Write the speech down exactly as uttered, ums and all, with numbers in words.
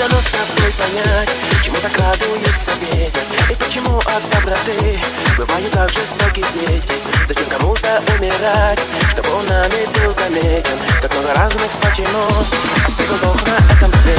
дано с тобой понять, почему так радуется ветер и почему от доброты бывают так жестоки дети. Зачем кому-то умирать, чтобы он нами был заметен? Как много разных почему, а сколько Бог на этом свете.